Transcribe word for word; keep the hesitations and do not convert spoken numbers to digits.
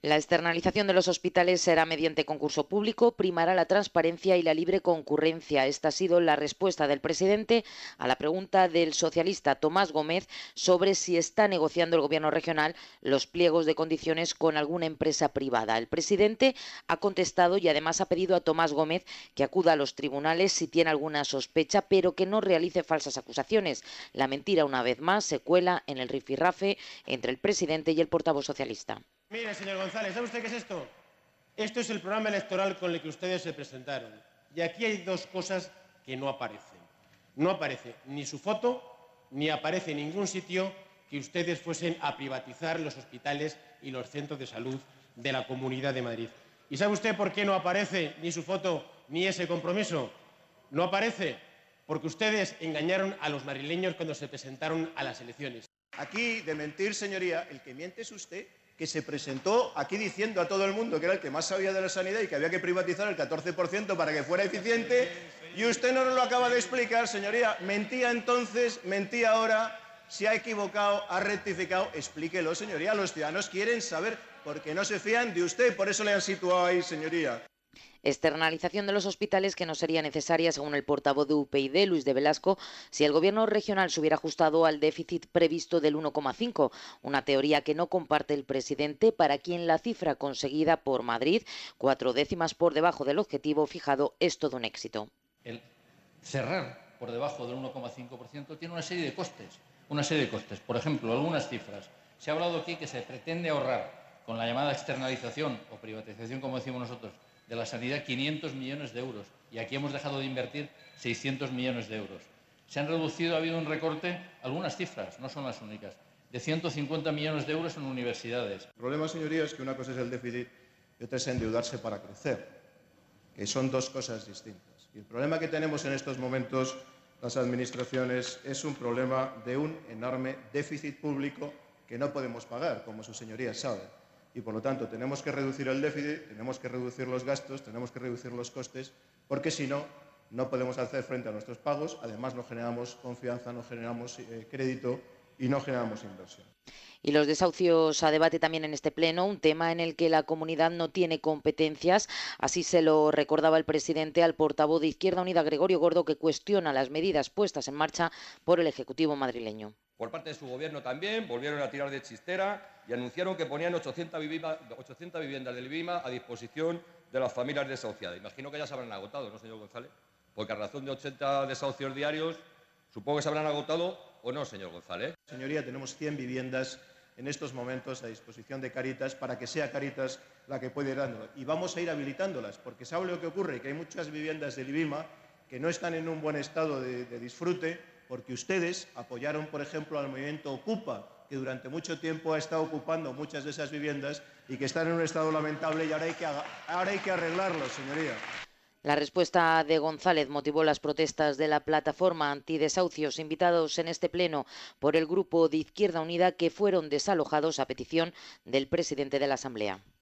La externalización de los hospitales será mediante concurso público, primará la transparencia y la libre concurrencia. Esta ha sido la respuesta del presidente a la pregunta del socialista Tomás Gómez sobre si está negociando el gobierno regional los pliegos de condiciones con alguna empresa privada. El presidente ha contestado y además ha pedido a Tomás Gómez que acuda a los tribunales si tiene alguna sospecha, pero que no realice falsas acusaciones. La mentira, una vez más, se cuela en el rifirrafe entre el presidente y el portavoz socialista. Mire, señor González, ¿sabe usted qué es esto? Esto es el programa electoral con el que ustedes se presentaron. Y aquí hay dos cosas que no aparecen. No aparece ni su foto, ni aparece en ningún sitio que ustedes fuesen a privatizar los hospitales y los centros de salud de la Comunidad de Madrid. ¿Y sabe usted por qué no aparece ni su foto ni ese compromiso? No aparece porque ustedes engañaron a los madrileños cuando se presentaron a las elecciones. Aquí, de mentir, señoría, el que miente es usted, que se presentó aquí diciendo a todo el mundo que era el que más sabía de la sanidad y que había que privatizar el catorce por ciento para que fuera eficiente, y usted no nos lo acaba de explicar, señoría. Mentía entonces, mentía ahora, se ha equivocado, ha rectificado. Explíquelo, señoría. Los ciudadanos quieren saber, porque no se fían de usted, por eso le han situado ahí, señoría. Externalización de los hospitales que no sería necesaria, según el portavoz de U P YD, Luis de Velasco, si el gobierno regional se hubiera ajustado al déficit previsto del uno coma cinco, una teoría que no comparte el presidente, para quien la cifra conseguida por Madrid, cuatro décimas por debajo del objetivo fijado, es todo un éxito. El cerrar por debajo del uno coma cinco por ciento tiene una serie de costes, una serie de costes. Por ejemplo, algunas cifras. Se ha hablado aquí que se pretende ahorrar con la llamada externalización o privatización, como decimos nosotros, de la sanidad quinientos millones de euros, y aquí hemos dejado de invertir seiscientos millones de euros. Se han reducido, ha habido un recorte, algunas cifras, no son las únicas, de ciento cincuenta millones de euros en universidades. El problema, señoría, es que una cosa es el déficit y otra es endeudarse para crecer, que son dos cosas distintas. Y el problema que tenemos en estos momentos las administraciones es un problema de un enorme déficit público que no podemos pagar, como sus señorías saben. Y, por lo tanto, tenemos que reducir el déficit, tenemos que reducir los gastos, tenemos que reducir los costes, porque si no, no podemos hacer frente a nuestros pagos, además no generamos confianza, no generamos eh, crédito y no generamos inversión. Y los desahucios a debate también en este pleno, un tema en el que la comunidad no tiene competencias. Así se lo recordaba el presidente al portavoz de Izquierda Unida, Gregorio Gordo, que cuestiona las medidas puestas en marcha por el Ejecutivo madrileño. Por parte de su gobierno también volvieron a tirar de chistera y anunciaron que ponían ochocientas viviendas del IBIMA a disposición de las familias desahuciadas. Imagino que ya se habrán agotado, ¿no, señor González? Porque a razón de ochenta desahucios diarios, supongo que se habrán agotado, ¿o no, señor González? Señoría, tenemos cien viviendas en estos momentos a disposición de Cáritas para que sea Cáritas la que pueda ir dándolo. Y vamos a ir habilitándolas, porque ¿sabe lo que ocurre? Que hay muchas viviendas del IBIMA que no están en un buen estado de, de disfrute, porque ustedes apoyaron, por ejemplo, al movimiento Ocupa, que durante mucho tiempo ha estado ocupando muchas de esas viviendas y que están en un estado lamentable, y ahora hay que, ahora hay que arreglarlo, señoría. La respuesta de González motivó las protestas de la plataforma antidesahucios, invitados en este pleno por el grupo de Izquierda Unida, que fueron desalojados a petición del presidente de la Asamblea.